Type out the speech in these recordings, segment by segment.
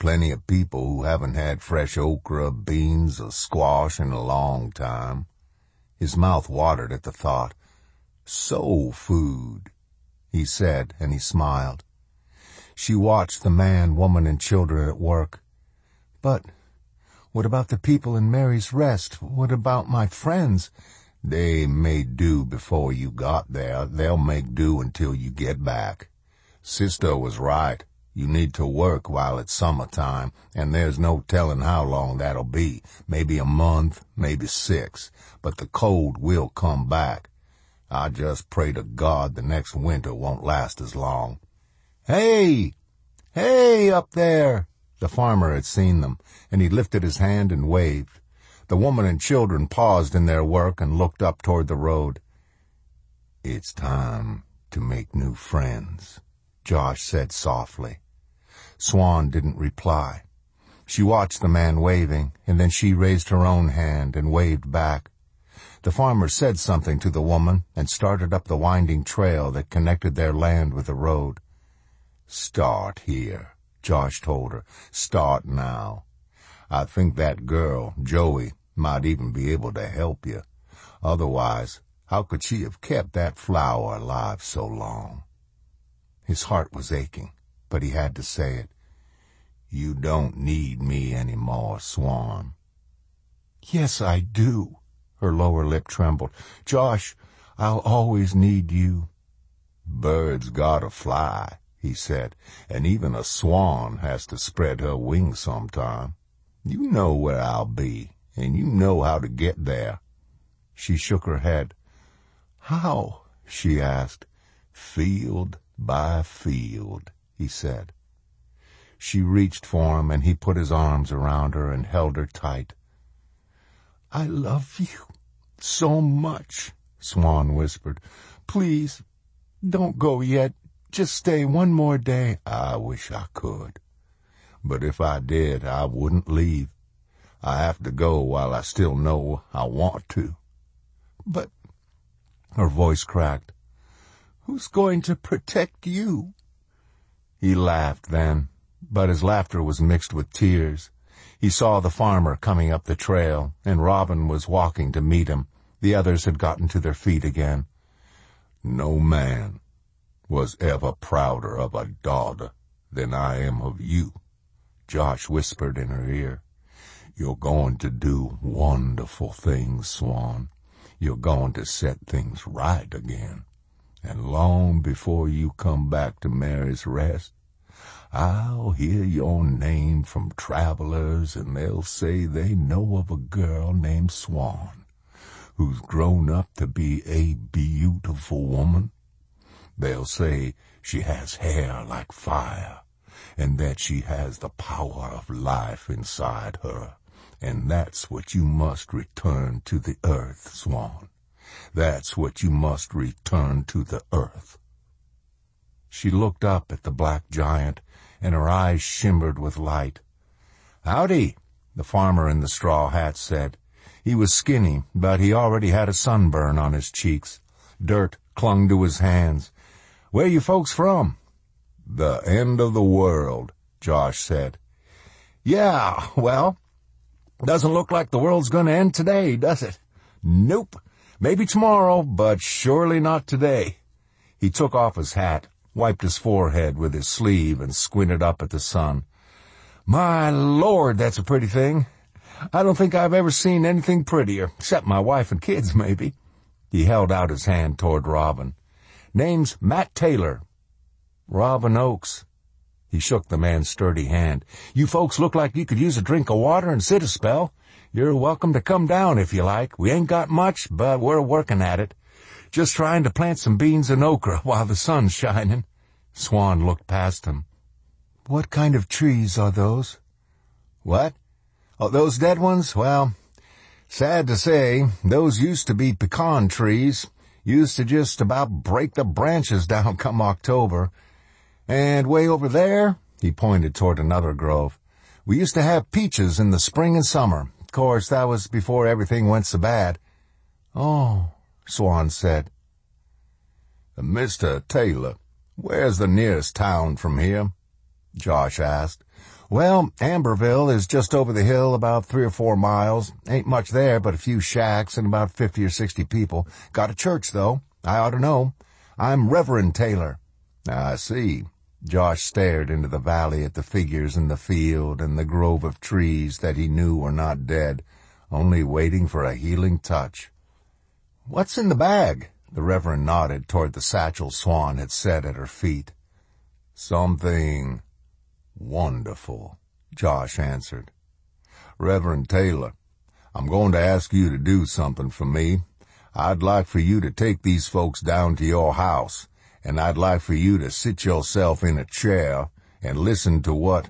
plenty of people who haven't had fresh okra, beans, or squash in a long time. His mouth watered at the thought. Soul food, he said, and he smiled. She watched the man, woman, and children at work. But what about the people in Mary's Rest? What about my friends? They made do before you got there. They'll make do until you get back. Sister was right. You need to work while it's summertime, and there's no telling how long that'll be. Maybe a month, maybe 6, but the cold will come back. I just pray to God the next winter won't last as long. Hey! Hey, up there! The farmer had seen them, and he lifted his hand and waved. The woman and children paused in their work and looked up toward the road. It's time to make new friends, Josh said softly. Swan didn't reply. She watched the man waving, and then she raised her own hand and waved back. The farmer said something to the woman and started up the winding trail that connected their land with the road. Start here, Josh told her. Start now. I think that girl, Joey, might even be able to help you. Otherwise, how could she have kept that flower alive so long? His heart was aching, but he had to say it. You don't need me any more, Swan. Yes, I do. Her lower lip trembled. Josh, I'll always need you. Birds gotta fly, he said, and even a swan has to spread her wings sometime. You know where I'll be, and you know how to get there. She shook her head. How? She asked. Field by field, he said. She reached for him, and he put his arms around her and held her tight. I love you so much, Swan whispered. Please, don't go yet. Just stay one more day. I wish I could. But if I did, I wouldn't leave. I have to go while I still know I want to. But, her voice cracked, who's going to protect you? He laughed then, but his laughter was mixed with tears. He saw the farmer coming up the trail, and Robin was walking to meet him. The others had gotten to their feet again. No man was ever prouder of a daughter than I am of you, Josh whispered in her ear. You're going to do wonderful things, Swan. You're going to set things right again. And long before you come back to Mary's Rest, I'll hear your name from travelers, and they'll say they know of a girl named Swan who's grown up to be a beautiful woman. They'll say she has hair like fire, and that she has the power of life inside her. And that's what you must return to the earth, Swan. That's what you must return to the earth. She looked up at the black giant, and her eyes shimmered with light. Howdy, the farmer in the straw hat said. He was skinny, but he already had a sunburn on his cheeks. Dirt clung to his hands. Where you folks from? The end of the world, Josh said. Yeah, well, doesn't look like the world's going to end today, does it? Nope. Maybe tomorrow, but surely not today. He took off his hat, wiped his forehead with his sleeve, and squinted up at the sun. My Lord, that's a pretty thing. I don't think I've ever seen anything prettier, except my wife and kids, maybe. He held out his hand toward Robin. Name's Matt Taylor. Robin Oakes. He shook the man's sturdy hand. You folks look like you could use a drink of water and sit a spell. You're welcome to come down if you like. We ain't got much, but we're working at it. Just trying to plant some beans and okra while the sun's shining. Swan looked past him. What kind of trees are those? What? Oh, those dead ones? Well, sad to say, those used to be pecan trees. Used to just about break the branches down come October. And way over there, he pointed toward another grove, we used to have peaches in the spring and summer. Of course, that was before everything went so bad. Oh, Swan said. Mr. Taylor, where's the nearest town from here? Josh asked. Well, Amberville is just over the hill about 3 or 4 miles. Ain't much there but a few shacks and about 50 or 60 people. Got a church, though. I ought to know. I'm Reverend Taylor." "I see." Josh stared into the valley at the figures in the field and the grove of trees that he knew were not dead, only waiting for a healing touch. "What's in the bag?" The Reverend nodded toward the satchel Swan had set at her feet. "Something wonderful," Josh answered. "Reverend Taylor, I'm going to ask you to do something for me. I'd like for you to take these folks down to your house, and I'd like for you to sit yourself in a chair and listen to what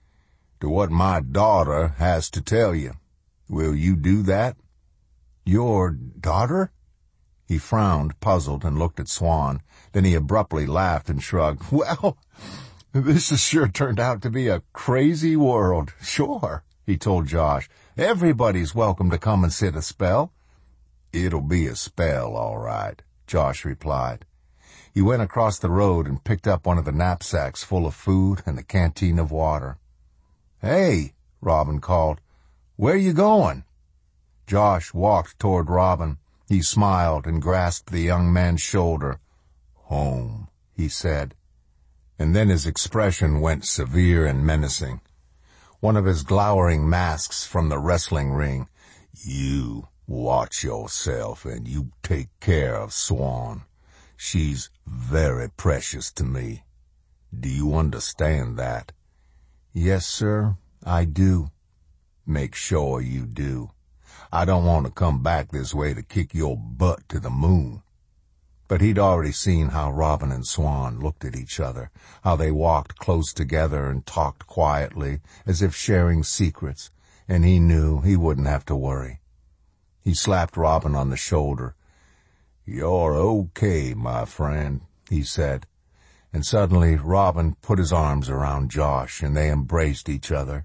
my daughter has to tell you. Will you do that?" "Your daughter?" He frowned, puzzled, and looked at Swan. Then he abruptly laughed and shrugged. "Well, this has sure turned out to be a crazy world." "Sure," he told Josh. "Everybody's welcome to come and sit a spell." "It'll be a spell, all right," Josh replied. He went across the road and picked up one of the knapsacks full of food and a canteen of water. "Hey," Robin called. "Where you going?" Josh walked toward Robin. He smiled and grasped the young man's shoulder. "Home," he said. And then his expression went severe and menacing. One of his glowering masks from the wrestling ring. "You watch yourself and you take care of Swan. She's very precious to me. Do you understand that?" "Yes, sir, I do." "Make sure you do. I don't want to come back this way to kick your butt to the moon." But he'd already seen how Robin and Swan looked at each other, how they walked close together and talked quietly, as if sharing secrets, and he knew he wouldn't have to worry. He slapped Robin on the shoulder. "You're okay, my friend," he said. And suddenly Robin put his arms around Josh, and they embraced each other.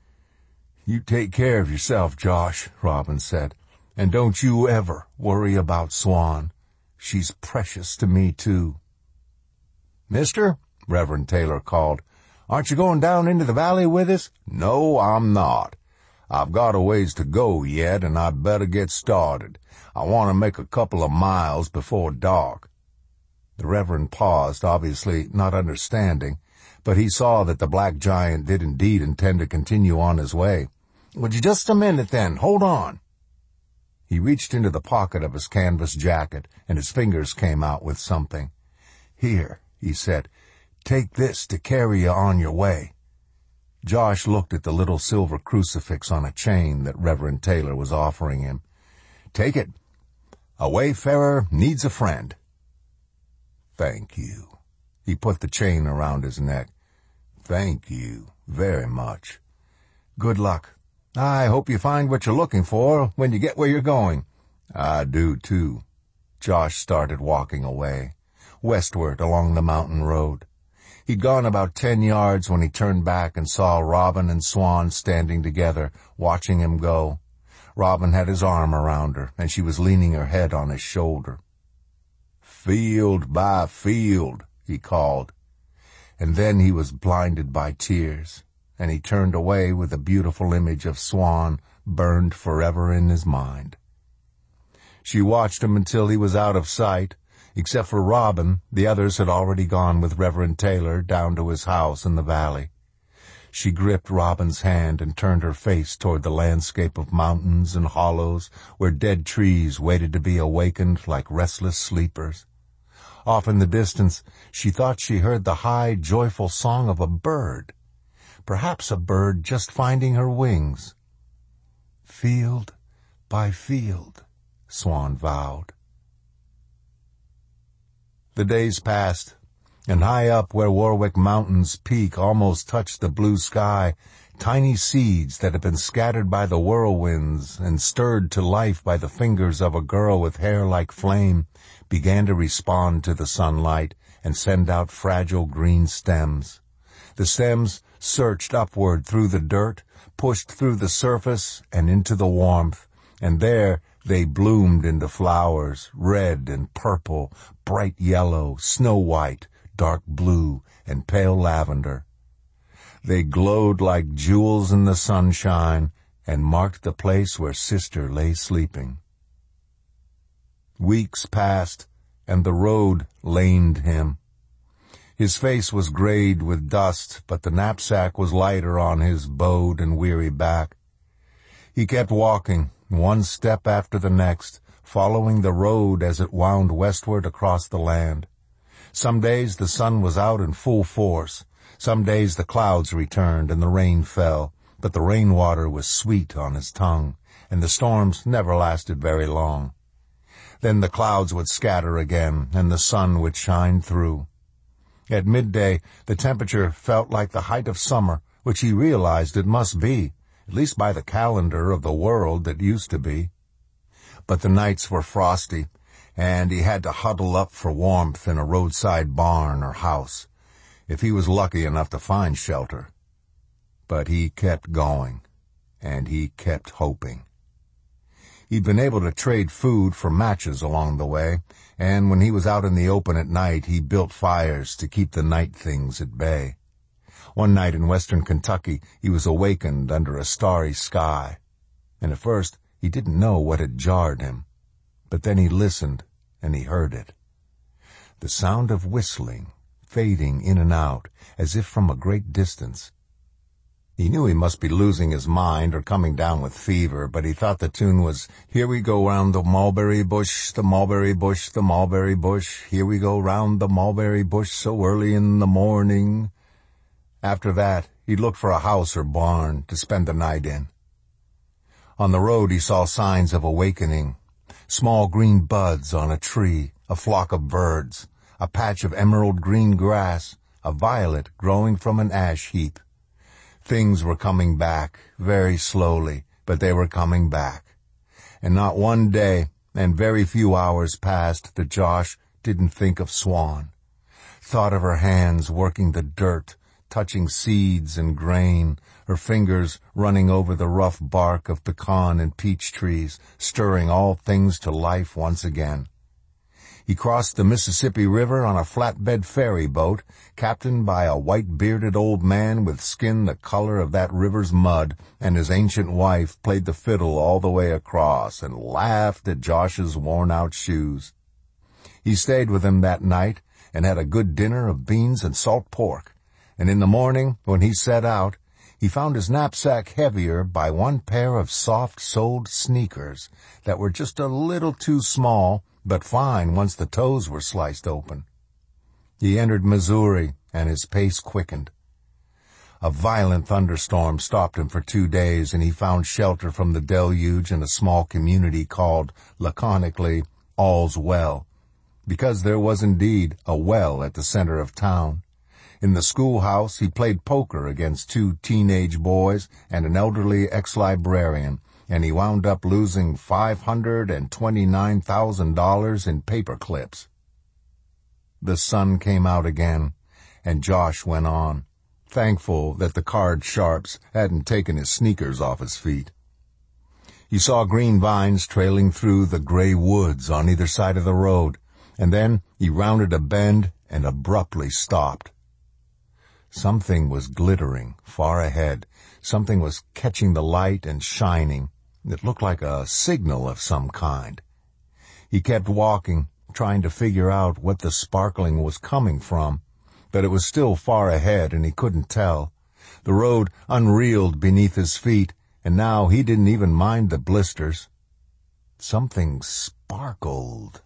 "You take care of yourself, Josh," Robin said, "and don't you ever worry about Swan. She's precious to me, too." "Mister," Reverend Taylor called, "aren't you going down into the valley with us?" "No, I'm not. I've got a ways to go yet, and I'd better get started. I want to make a couple of miles before dark." The Reverend paused, obviously not understanding, but he saw that the black giant did indeed intend to continue on his way. "Would you just a minute, then? Hold on." He reached into the pocket of his canvas jacket, and his fingers came out with something. "Here," he said, "take this to carry you on your way." Josh looked at the little silver crucifix on a chain that Reverend Taylor was offering him. "Take it. A wayfarer needs a friend." "Thank you." He put the chain around his neck. "Thank you very much." "Good luck. I hope you find what you're looking for when you get where you're going." "I do, too." Josh started walking away, westward along the mountain road. He'd gone about 10 yards when he turned back and saw Robin and Swan standing together, watching him go. Robin had his arm around her, and she was leaning her head on his shoulder. "Field by field," he called. And then he was blinded by tears, and he turned away with the beautiful image of Swan burned forever in his mind. She watched him until he was out of sight. Except for Robin, the others had already gone with Reverend Taylor down to his house in the valley. She gripped Robin's hand and turned her face toward the landscape of mountains and hollows where dead trees waited to be awakened like restless sleepers. Off in the distance, she thought she heard the high, joyful song of a bird. Perhaps a bird just finding her wings. "Field by field," Swan vowed. The days passed, and high up where Warwick Mountain's peak almost touched the blue sky, tiny seeds that had been scattered by the whirlwinds and stirred to life by the fingers of a girl with hair like flame began to respond to the sunlight and send out fragile green stems. The stems searched upward through the dirt, pushed through the surface and into the warmth, and there they bloomed into flowers, red and purple, bright yellow, snow white, dark blue, and pale lavender. They glowed like jewels in the sunshine and marked the place where Sister lay sleeping. Weeks passed, and the road laned him. His face was grayed with dust, but the knapsack was lighter on his bowed and weary back. He kept walking, one step after the next, following the road as it wound westward across the land. Some days the sun was out in full force. Some days the clouds returned and the rain fell, but the rainwater was sweet on his tongue, and the storms never lasted very long. Then the clouds would scatter again, and the sun would shine through. At midday, the temperature felt like the height of summer, which he realized it must be, at least by the calendar of the world that used to be. But the nights were frosty, and he had to huddle up for warmth in a roadside barn or house, if he was lucky enough to find shelter. But he kept going, and he kept hoping. He'd been able to trade food for matches along the way, and when he was out in the open at night, he built fires to keep the night things at bay. One night in western Kentucky, he was awakened under a starry sky, and at first he didn't know what had jarred him. But then he listened, and he heard it. The sound of whistling, fading in and out, as if from a great distance. He knew he must be losing his mind or coming down with fever, but he thought the tune was, "Here we go round the mulberry bush, the mulberry bush, the mulberry bush. Here we go round the mulberry bush so early in the morning." After that, he looked for a house or barn to spend the night in. On the road he saw signs of awakening. Small green buds on a tree, a flock of birds, a patch of emerald green grass, a violet growing from an ash heap. Things were coming back, very slowly, but they were coming back. And not one day, and very few hours passed that Josh didn't think of Swan. Thought of her hands working the dirt, touching seeds and grain, her fingers running over the rough bark of pecan and peach trees, stirring all things to life once again. He crossed the Mississippi River on a flatbed ferry boat, captained by a white-bearded old man with skin the color of that river's mud, and his ancient wife played the fiddle all the way across and laughed at Josh's worn-out shoes. He stayed with him that night and had a good dinner of beans and salt pork, and in the morning, when he set out, he found his knapsack heavier by one pair of soft-soled sneakers that were just a little too small, but fine once the toes were sliced open. He entered Missouri, and his pace quickened. A violent thunderstorm stopped him for 2 days, and he found shelter from the deluge in a small community called, laconically, All's Well, because there was indeed a well at the center of town. In the schoolhouse, he played poker against 2 teenage boys and an elderly ex-librarian, and he wound up losing $529,000 in paper clips. The sun came out again, and Josh went on, thankful that the card sharps hadn't taken his sneakers off his feet. He saw green vines trailing through the gray woods on either side of the road, and then he rounded a bend and abruptly stopped. Something was glittering far ahead. Something was catching the light and shining. It looked like a signal of some kind. He kept walking, trying to figure out what the sparkling was coming from, but it was still far ahead and he couldn't tell. The road unreeled beneath his feet, and now he didn't even mind the blisters. Something sparkled.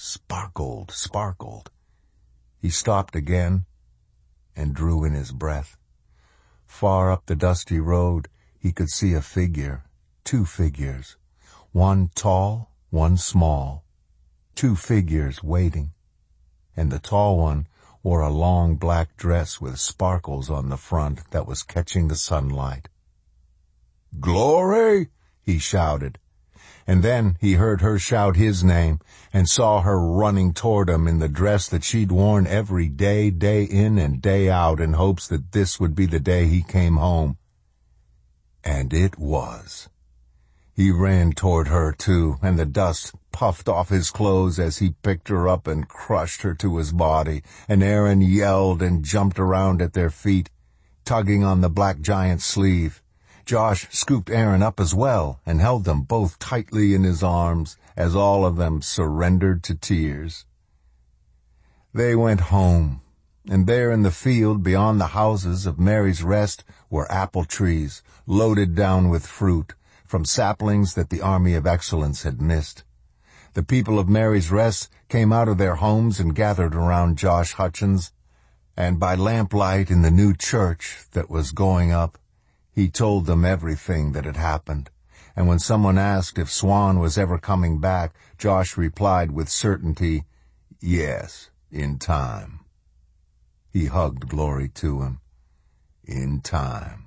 He stopped again and drew in his breath. Far up the dusty road, he could see a figure. 2 figures, one tall, one small, 2 figures waiting, and the tall one wore a long black dress with sparkles on the front that was catching the sunlight. "Glory!" he shouted, and then he heard her shout his name and saw her running toward him in the dress that she'd worn every day, day in and day out, in hopes that this would be the day he came home. And it was. He ran toward her, too, and the dust puffed off his clothes as he picked her up and crushed her to his body, and Aaron yelled and jumped around at their feet. tugging on the black giant's sleeve. Josh scooped Aaron up as well and held them both tightly in his arms as all of them surrendered to tears. They went home, and there in the field beyond the houses of Mary's Rest were apple trees loaded down with fruit from saplings that the Army of Excellence had missed. The people of Mary's Rest came out of their homes and gathered around Josh Hutchins, and by lamplight in the new church that was going up, he told them everything that had happened. And when someone asked if Swan was ever coming back, Josh replied with certainty, "Yes, in time." He hugged Glory to him. In time.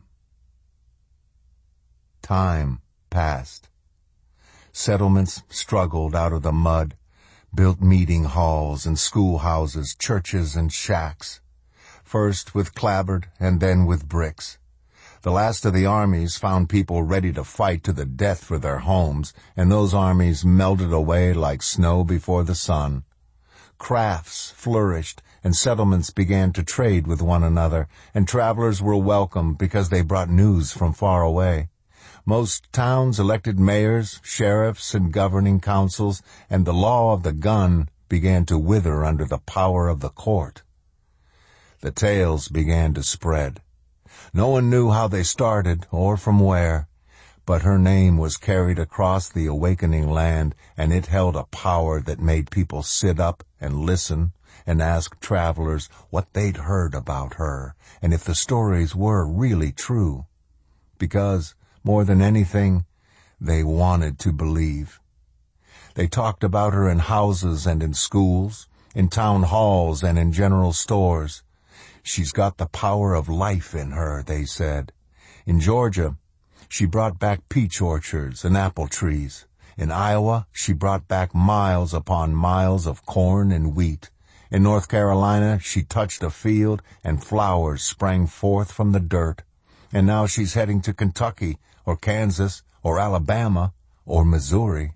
Time passed. Settlements struggled out of the mud, built meeting halls and schoolhouses, churches and shacks, first with clapboard and then with bricks. The last of the armies found people ready to fight to the death for their homes, and those armies melted away like snow before the sun. Crafts flourished, and settlements began to trade with one another, and travelers were welcome because they brought news from far away. Most towns elected mayors, sheriffs, and governing councils, and the law of the gun began to wither under the power of the court. The tales began to spread. No one knew how they started or from where, but her name was carried across the awakening land, and it held a power that made people sit up and listen and ask travelers what they'd heard about her and if the stories were really true. Because, more than anything, they wanted to believe. They talked about her in houses and in schools, in town halls and in general stores. She's got the power of life in her, they said. In Georgia, she brought back peach orchards and apple trees. In Iowa, she brought back miles upon miles of corn and wheat. In North Carolina, she touched a field and flowers sprang forth from the dirt. And now she's heading to Kentucky or Kansas or Alabama or Missouri.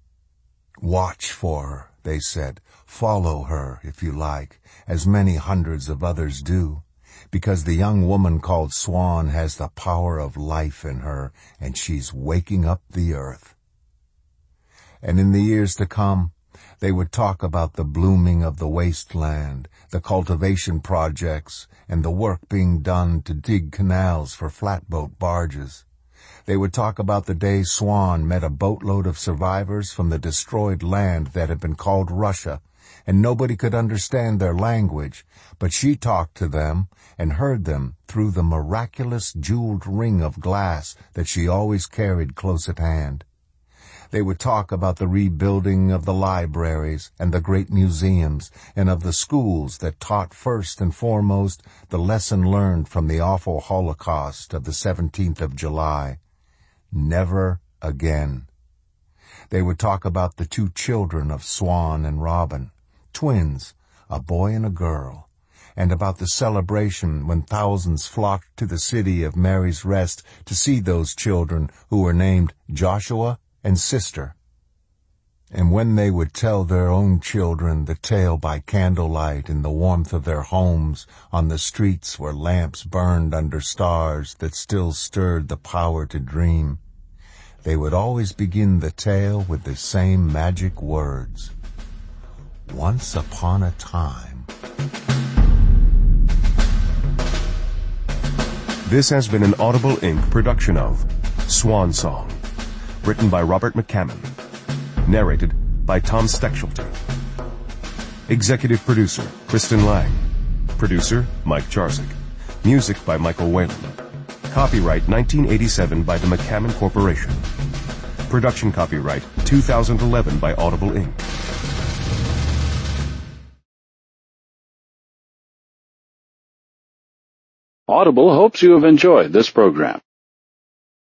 Watch for her, they said. Follow her, if you like, as many hundreds of others do, because the young woman called Swan has the power of life in her, and she's waking up the earth. And in the years to come, they would talk about the blooming of the wasteland, the cultivation projects, and the work being done to dig canals for flatboat barges. They would talk about the day Swan met a boatload of survivors from the destroyed land that had been called Russia, and nobody could understand their language, but she talked to them and heard them through the miraculous jeweled ring of glass that she always carried close at hand. They would talk about the rebuilding of the libraries and the great museums, and of the schools that taught first and foremost the lesson learned from the awful Holocaust of the 17th of July. Never again. They would talk about the two children of Swan and Robin, twins, a boy and a girl, and about the celebration when thousands flocked to the city of Mary's Rest to see those children who were named Joshua and Sister. And when they would tell their own children the tale by candlelight in the warmth of their homes on the streets where lamps burned under stars that still stirred the power to dream, they would always begin the tale with the same magic words. Once upon a time. This has been an Audible Inc. production of Swan Song, written by Robert McCammon, narrated by Tom Steckschulte. Executive producer, Kristen Lang. Producer, Mike Jarzik. Music by Michael Whalen. Copyright 1987 by the McCammon Corporation. Production copyright 2011 by Audible Inc. Audible hopes you have enjoyed this program.